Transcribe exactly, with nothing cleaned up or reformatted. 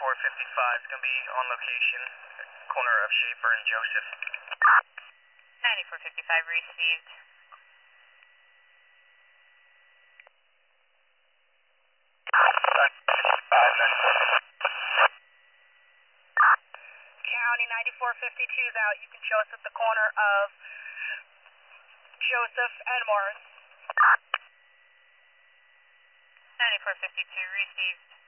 ninety-four fifty-five is going to be on location, corner of Schaefer and Joseph. ninety-four fifty-five received. County ninety-four fifty-two is out. You can show us at the corner of Joseph and Morris. ninety-four fifty-two received.